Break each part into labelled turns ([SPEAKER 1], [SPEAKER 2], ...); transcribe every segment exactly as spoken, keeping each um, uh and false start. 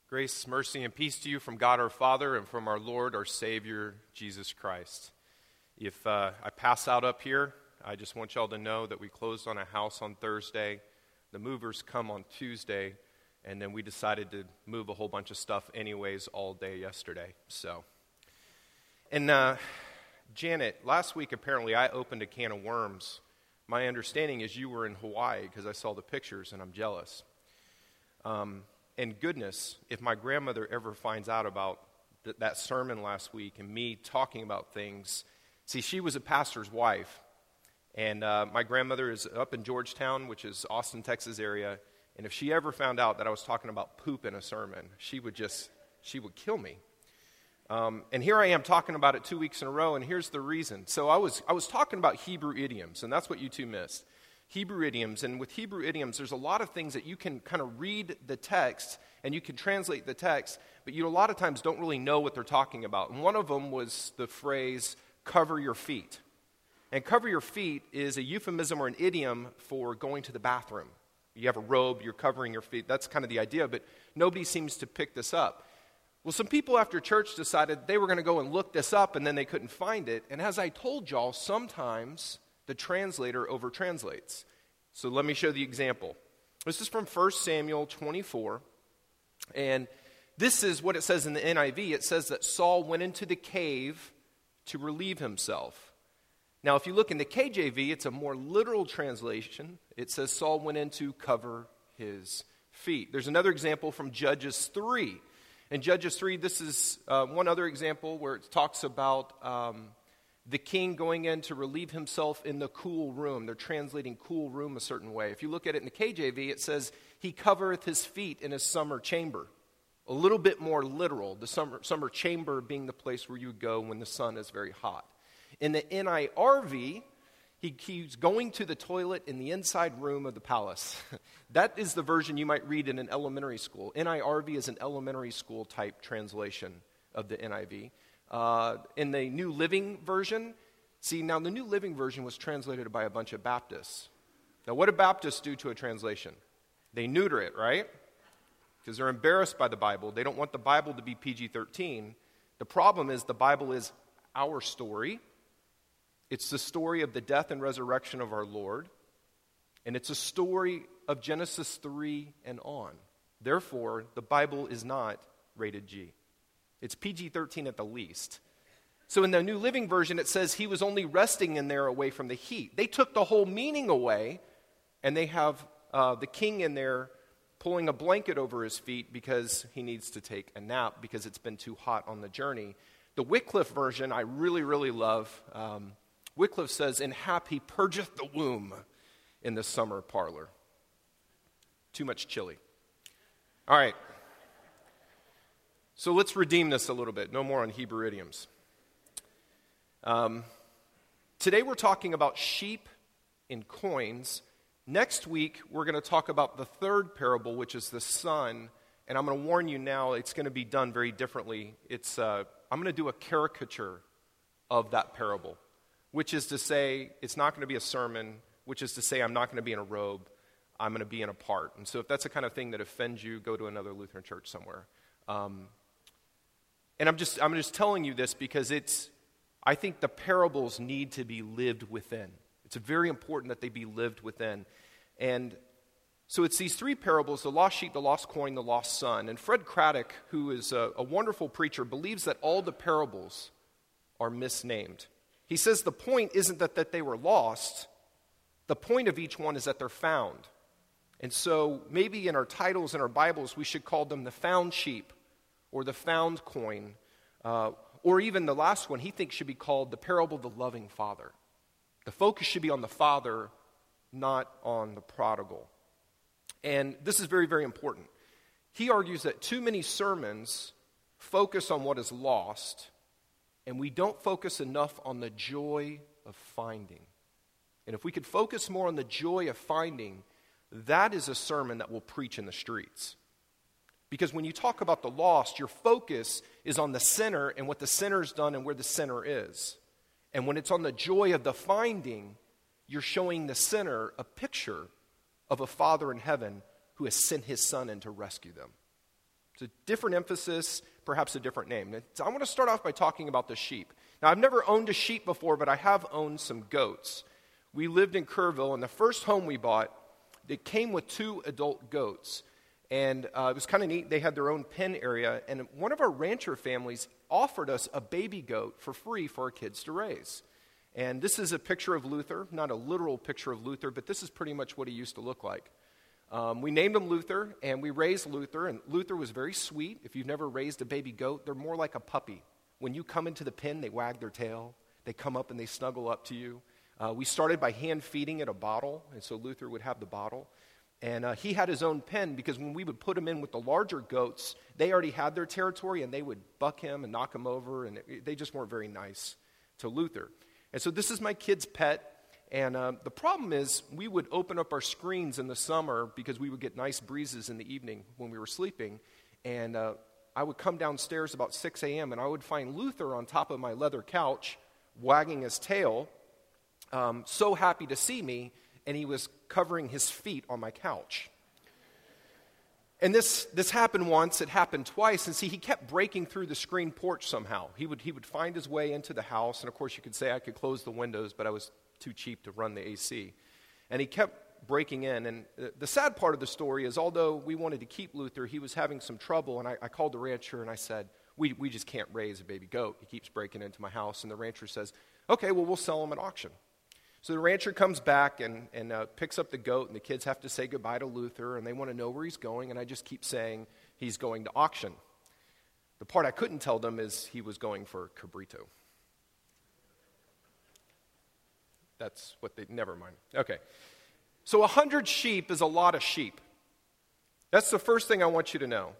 [SPEAKER 1] Grace, mercy, and peace to you from God our Father and from our Lord, our Savior, Jesus Christ. If uh, I pass out up here, I just want y'all to know that we closed on a house on Thursday. The movers come on Tuesday, and then we decided to move a whole bunch of stuff anyways all day yesterday. So, and uh, Janet, last week apparently I opened a can of worms. My understanding is you were in Hawaii because I saw the pictures, and I'm jealous. Um... And goodness, if my grandmother ever finds out about th- that sermon last week and me talking about things, see, she was a pastor's wife, and uh, my grandmother is up in Georgetown, which is Austin, Texas area, and if she ever found out that I was talking about poop in a sermon, she would just, she would kill me. Um, and here I am talking about it two weeks in a row, and here's the reason. So I was I was talking about Hebrew idioms, and that's what you two missed. Hebrew idioms, and with Hebrew idioms, there's a lot of things that you can kind of read the text, and you can translate the text, but you a lot of times don't really know what they're talking about. And one of them was the phrase, cover your feet. And cover your feet is a euphemism or an idiom for going to the bathroom. You have a robe, you're covering your feet. That's kind of the idea, but nobody seems to pick this up. Well, some people after church decided they were going to go and look this up, and then they couldn't find it. And as I told y'all, sometimes the translator over-translates. So let me show the example. This is from First Samuel twenty-four, and this is what it says in the N I V. It says that Saul went into the cave to relieve himself. Now, if you look in the K J V, it's a more literal translation. It says Saul went in to cover his feet. There's another example from Judges three. In Judges three, this is uh, one other example where it talks about Um, the king going in to relieve himself in the cool room. They're translating cool room a certain way. If you look at it in the K J V, it says, he covereth his feet in his summer chamber. A little bit more literal, the summer, summer chamber being the place where you go when the sun is very hot. In the N I R V, he, he's going to the toilet in the inside room of the palace. That is the version you might read in an elementary school. N I R V is an elementary school type translation of the N I V. Uh, in the New Living Version, see, now the New Living Version was translated by a bunch of Baptists. Now, what do Baptists do to a translation? They neuter it, right? Because they're embarrassed by the Bible. They don't want the Bible to be P G thirteen. The problem is the Bible is our story. It's the story of the death and resurrection of our Lord. And it's a story of Genesis three and on. Therefore, the Bible is not rated G. It's P G thirteen at the least. So in the New Living Version, it says he was only resting in there away from the heat. They took the whole meaning away, and they have uh, the king in there pulling a blanket over his feet because he needs to take a nap because it's been too hot on the journey. The Wycliffe version I really, really love. Um, Wycliffe says, in hap he purgeth the womb in the summer parlor. Too much chili. All right. So let's redeem this a little bit. No more on Hebrew idioms. Um, today we're talking about sheep and coins. Next week we're going to talk about the third parable, which is the son. And I'm going to warn you now, it's going to be done very differently. It's uh, I'm going to do a caricature of that parable, which is to say it's not going to be a sermon, which is to say I'm not going to be in a robe. I'm going to be in a part. And so if that's the kind of thing that offends you, go to another Lutheran church somewhere. Um, And I'm just I'm just telling you this because it's, I think the parables need to be lived within. It's very important that they be lived within. And so it's these three parables, the lost sheep, the lost coin, the lost son. And Fred Craddock, who is a, a wonderful preacher, believes that all the parables are misnamed. He says the point isn't that, that they were lost. The point of each one is that they're found. And so maybe in our titles in our Bibles, we should call them the found sheep, or the found coin, uh, or even the last one he thinks should be called the parable of the loving father. The focus should be on the father, not on the prodigal. And this is very, very important. He argues that too many sermons focus on what is lost, and we don't focus enough on the joy of finding. And if we could focus more on the joy of finding, that is a sermon that will preach in the streets. Because when you talk about the lost, your focus is on the sinner and what the sinner's done and where the sinner is. And when it's on the joy of the finding, you're showing the sinner a picture of a Father in heaven who has sent his Son in to rescue them. It's a different emphasis, perhaps a different name. So I want to start off by talking about the sheep. Now, I've never owned a sheep before, but I have owned some goats. We lived in Kerrville, and the first home we bought, it came with two adult goats. And uh, it was kind of neat. They had their own pen area, and one of our rancher families offered us a baby goat for free for our kids to raise. And this is a picture of Luther, not a literal picture of Luther, but this is pretty much what he used to look like. Um, we named him Luther, and we raised Luther, and Luther was very sweet. If you've never raised a baby goat, they're more like a puppy. When you come into the pen, they wag their tail. They come up and they snuggle up to you. Uh, we started by hand feeding it a bottle, and so Luther would have the bottle. And uh, he had his own pen because when we would put him in with the larger goats, they already had their territory, and they would buck him and knock him over, and it, they just weren't very nice to Luther. And so this is my kid's pet. And uh, the problem is we would open up our screens in the summer because we would get nice breezes in the evening when we were sleeping. And uh, I would come downstairs about six a.m. and I would find Luther on top of my leather couch wagging his tail, um, so happy to see me, and he was covering his feet on my couch. And this this happened once, it happened twice, and see, he kept breaking through the screen porch somehow. He would he would find his way into the house, and of course you could say I could close the windows, but I was too cheap to run the A C. And he kept breaking in, and the sad part of the story is although we wanted to keep Luther, he was having some trouble, and I, I called the rancher and I said, we, we just can't raise a baby goat. He keeps breaking into my house, and the rancher says, okay, well, we'll sell him at auction. So the rancher comes back and, and uh, picks up the goat, and the kids have to say goodbye to Luther, and they want to know where he's going, and I just keep saying he's going to auction. The part I couldn't tell them is he was going for cabrito. That's what they, never mind. Okay. So a hundred sheep is a lot of sheep. That's the first thing I want you to know.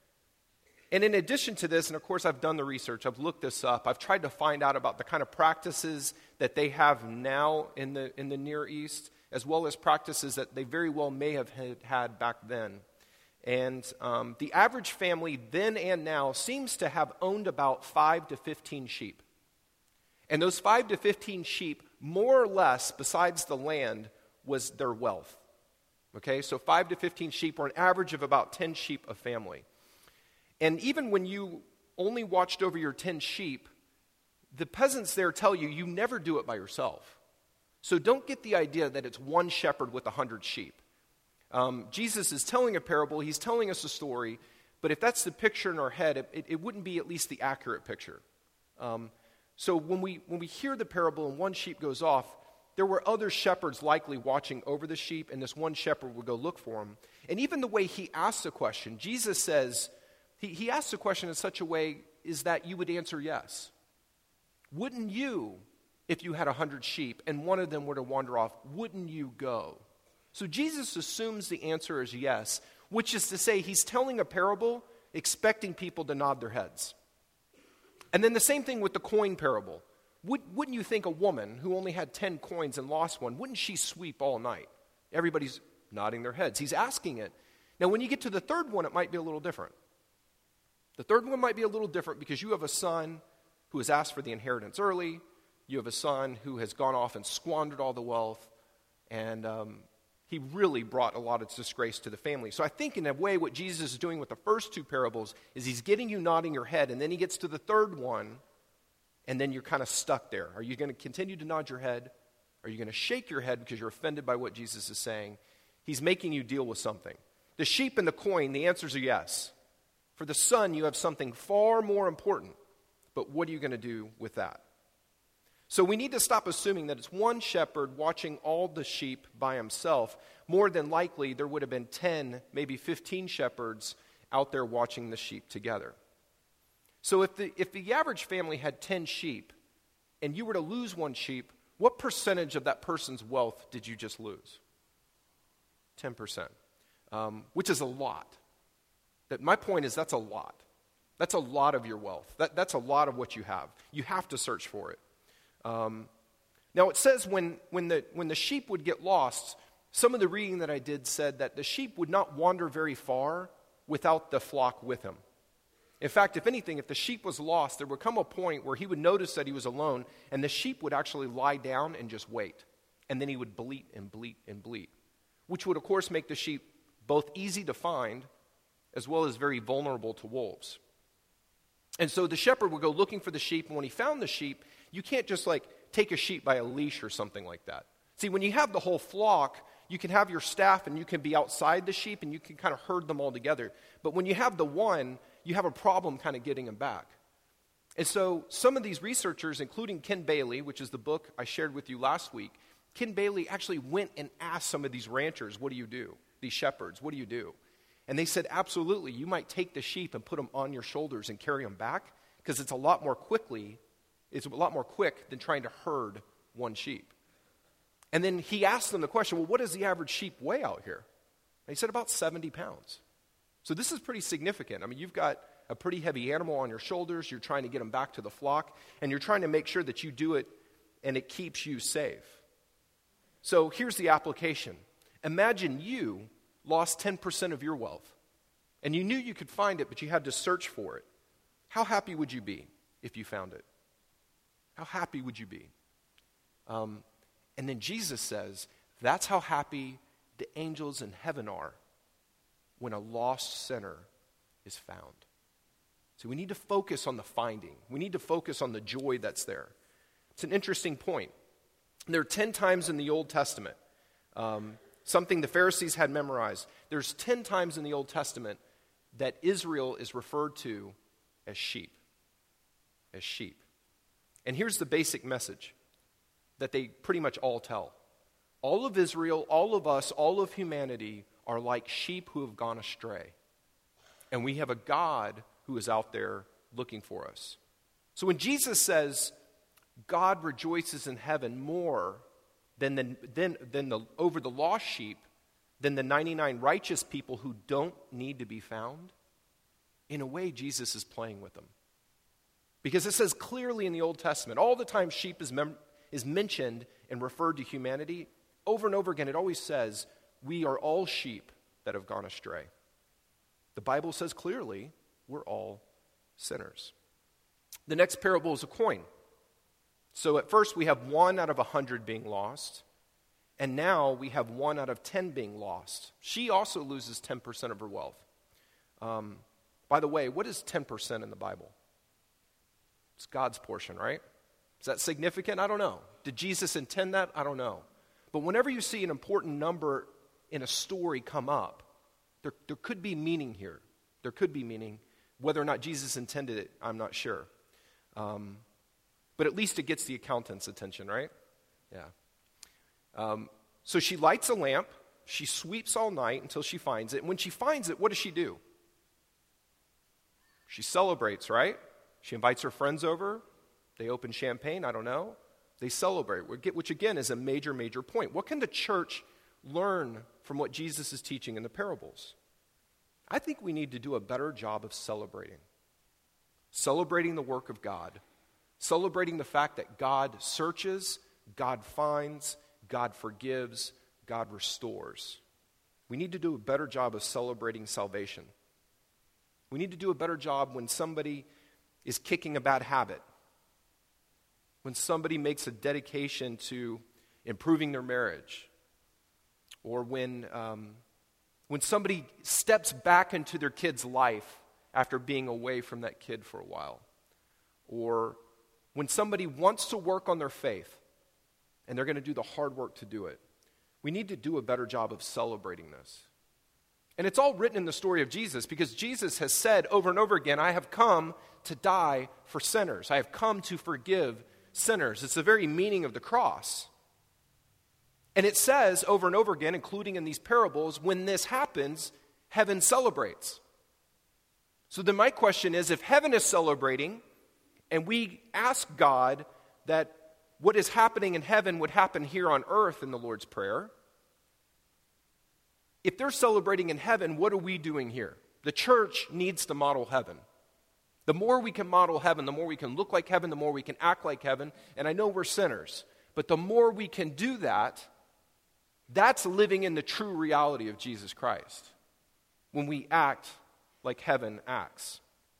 [SPEAKER 1] And in addition to this, and of course I've done the research, I've looked this up, I've tried to find out about the kind of practices that they have now in the in the Near East, as well as practices that they very well may have had, had back then. And um, the average family then and now seems to have owned about five to fifteen sheep. And those five to fifteen sheep, more or less, besides the land, was their wealth. Okay, so five to fifteen sheep, or an average of about ten sheep a family. And even when you only watched over your ten sheep, the peasants there tell you, you never do it by yourself. So don't get the idea that it's one shepherd with a hundred sheep. Um, Jesus is telling a parable, he's telling us a story, but if that's the picture in our head, it, it, it wouldn't be at least the accurate picture. Um, so when we when we hear the parable and one sheep goes off, there were other shepherds likely watching over the sheep, and this one shepherd would go look for him. And even the way he asks the question, Jesus says, he, he asks the question in such a way is that you would answer yes. Wouldn't you, if you had a hundred sheep and one of them were to wander off, wouldn't you go? So Jesus assumes the answer is yes, which is to say he's telling a parable expecting people to nod their heads. And then the same thing with the coin parable. Would, wouldn't you think a woman who only had ten coins and lost one, wouldn't she sweep all night? Everybody's nodding their heads. He's asking it. Now, when you get to the third one, it might be a little different. The third one might be a little different because you have a son who has asked for the inheritance early. You have a son who has gone off and squandered all the wealth, and um, he really brought a lot of disgrace to the family. So I think in a way what Jesus is doing with the first two parables is he's getting you nodding your head, and then he gets to the third one, and then you're kind of stuck there. Are you going to continue to nod your head? Are you going to shake your head because you're offended by what Jesus is saying? He's making you deal with something. The sheep and the coin, the answers are yes. For the son, you have something far more important. But what are you going to do with that? So we need to stop assuming that it's one shepherd watching all the sheep by himself. More than likely, there would have been ten, maybe fifteen shepherds out there watching the sheep together. So if the, if the average family had ten sheep, and you were to lose one sheep, what percentage of that person's wealth did you just lose? ten percent, um, which is a lot. That my point is that's a lot. That's a lot of your wealth. That, that's a lot of what you have. You have to search for it. Um, now it says when, when, the, when the sheep would get lost, some of the reading that I did said that the sheep would not wander very far without the flock with him. In fact, if anything, if the sheep was lost, there would come a point where he would notice that he was alone, and the sheep would actually lie down and just wait. And then he would bleat and bleat and bleat, which would, of course, make the sheep both easy to find as well as very vulnerable to wolves. And so the shepherd would go looking for the sheep, and when he found the sheep, you can't just like take a sheep by a leash or something like that. See, when you have the whole flock, you can have your staff and you can be outside the sheep and you can kind of herd them all together. But when you have the one, you have a problem kind of getting them back. And so some of these researchers, including Ken Bailey, which is the book I shared with you last week, Ken Bailey actually went and asked some of these ranchers, what do you do? These shepherds, what do you do? And they said, absolutely, you might take the sheep and put them on your shoulders and carry them back because it's a lot more quickly, it's a lot more quick than trying to herd one sheep. And then he asked them the question, well, what does the average sheep weigh out here? And he said about seventy pounds. So this is pretty significant. I mean, you've got a pretty heavy animal on your shoulders. You're trying to get them back to the flock, and you're trying to make sure that you do it and it keeps you safe. So here's the application. Imagine you lost ten percent of your wealth, and you knew you could find it, but you had to search for it. How happy would you be if you found it? How happy would you be? Um, and then Jesus says, that's how happy the angels in heaven are when a lost sinner is found. So we need to focus on the finding. We need to focus on the joy that's there. It's an interesting point. There are ten times in the Old Testament, um, something the Pharisees had memorized. There's ten times in the Old Testament that Israel is referred to as sheep. As sheep. And here's the basic message that they pretty much all tell. All of Israel, all of us, all of humanity are like sheep who have gone astray. And we have a God who is out there looking for us. So when Jesus says, God rejoices in heaven more than, the, than, than the, over the lost sheep, than the ninety-nine righteous people who don't need to be found, in a way, Jesus is playing with them. Because it says clearly in the Old Testament, all the time sheep is, mem- is mentioned and referred to humanity, over and over again, it always says, we are all sheep that have gone astray. The Bible says clearly, we're all sinners. The next parable is a coin. So at first we have one out of a hundred being lost, and now we have one out of ten being lost. She also loses ten percent of her wealth. Um, by the way, what is ten percent in the Bible? It's God's portion, right? Is that significant? I don't know. Did Jesus intend that? I don't know. But whenever you see an important number in a story come up, there, there could be meaning here. There could be meaning. Whether or not Jesus intended it, I'm not sure. Um, but at least it gets the accountant's attention, right? Yeah. Um, so she lights a lamp. She sweeps all night until she finds it. And when she finds it, what does she do? She celebrates, right? She invites her friends over. They open champagne, I don't know. They celebrate, which again is a major, major point. What can the church learn from what Jesus is teaching in the parables? I think we need to do a better job of celebrating. Celebrating the work of God. Celebrating the fact that God searches, God finds, God forgives, God restores. We need to do a better job of celebrating salvation. We need to do a better job when somebody is kicking a bad habit. When somebody makes a dedication to improving their marriage. Or when, um, when somebody steps back into their kid's life after being away from that kid for a while. Or when somebody wants to work on their faith and they're going to do the hard work to do it. We need to do a better job of celebrating this. And it's all written in the story of Jesus because Jesus has said over and over again, I have come to die for sinners. I have come to forgive sinners. It's the very meaning of the cross. And it says over and over again, including in these parables, when this happens, heaven celebrates. So then my question is, if heaven is celebrating, and we ask God that what is happening in heaven would happen here on earth in the Lord's Prayer, if they're celebrating in heaven, what are we doing here? The church needs to model heaven. The more we can model heaven, the more we can look like heaven, the more we can act like heaven. And I know we're sinners, but the more we can do that, that's living in the true reality of Jesus Christ. When we act like heaven acts.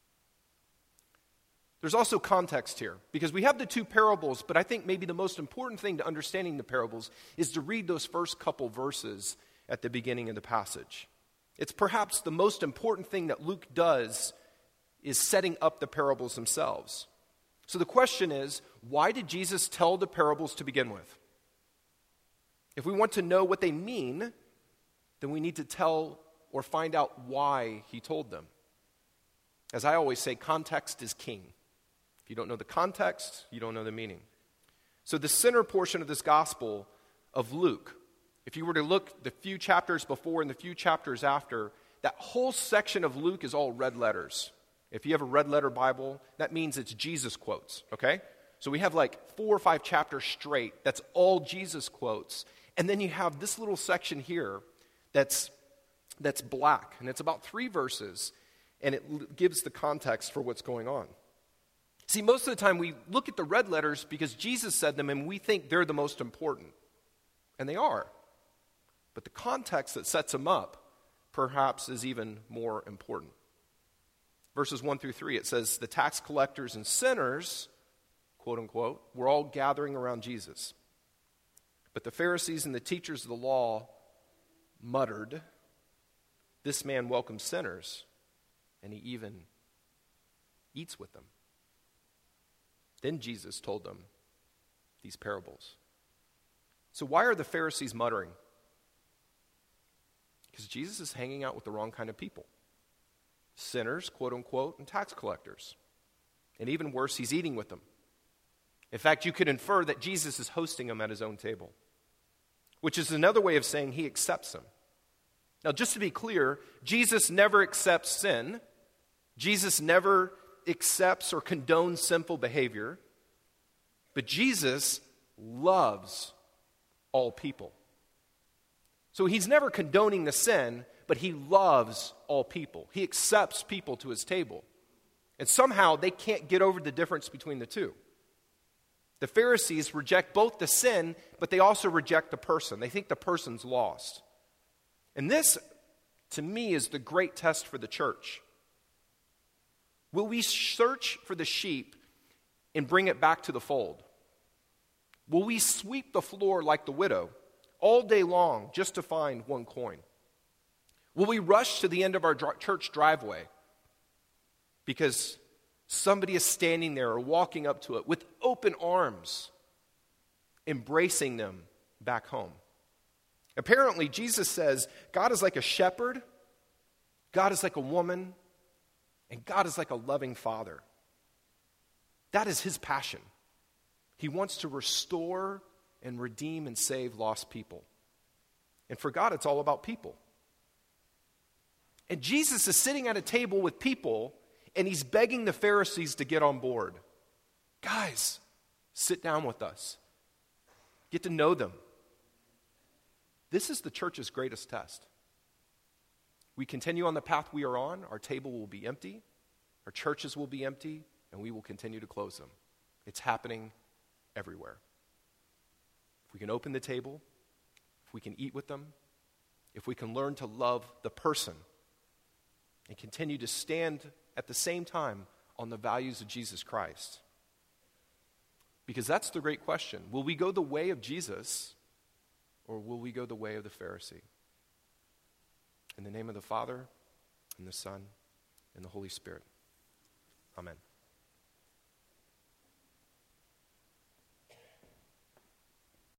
[SPEAKER 1] There's also context here, because we have the two parables, but I think maybe the most important thing to understanding the parables is to read those first couple verses at the beginning of the passage. It's perhaps the most important thing that Luke does is setting up the parables themselves. So the question is, why did Jesus tell the parables to begin with? If we want to know what they mean, then we need to tell or find out why he told them. As I always say, context is king. If you don't know the context, you don't know the meaning. So the center portion of this gospel of Luke, if you were to look the few chapters before and the few chapters after, that whole section of Luke is all red letters. If you have a red letter Bible, that means it's Jesus quotes, okay? So we have like four or five chapters straight. That's all Jesus quotes. And then you have this little section here that's that's black, and it's about three verses, and it l- gives the context for what's going on. See, most of the time we look at the red letters because Jesus said them, and we think they're the most important. And they are. But the context that sets them up, perhaps, is even more important. Verses one through three, it says, the tax collectors and sinners, quote unquote, were all gathering around Jesus. But the Pharisees and the teachers of the law muttered, this man welcomes sinners, and he even eats with them. Then Jesus told them these parables. So why are the Pharisees muttering? Because Jesus is hanging out with the wrong kind of people. Sinners, quote unquote, and tax collectors. And even worse, he's eating with them. In fact, you could infer that Jesus is hosting them at his own table, which is another way of saying he accepts them. Now, just to be clear, Jesus never accepts sin. Jesus never accepts or condones sinful behavior. But Jesus loves all people. So he's never condoning the sin, but he loves all people. He accepts people to his table. And somehow they can't get over the difference between the two. The Pharisees reject both the sin, but they also reject the person. They think the person's lost. And this, to me, is the great test for the church. Will we search for the sheep and bring it back to the fold? Will we sweep the floor like the widow all day long just to find one coin? Will we rush to the end of our dr- church driveway because somebody is standing there or walking up to it with open arms, embracing them back home? Apparently, Jesus says God is like a shepherd, God is like a woman, and God is like a loving father. That is his passion. He wants to restore and redeem and save lost people. And for God, it's all about people. And Jesus is sitting at a table with people, and he's begging the Pharisees to get on board. Guys, sit down with us. Get to know them. This is the church's greatest test. We continue on the path we are on, our table will be empty, our churches will be empty, and we will continue to close them. It's happening everywhere. If we can open the table, if we can eat with them, if we can learn to love the person and continue to stand at the same time on the values of Jesus Christ. Because that's the great question. Will we go the way of Jesus, or will we go the way of the Pharisee? In the name of the Father, and the Son, and the Holy Spirit. Amen.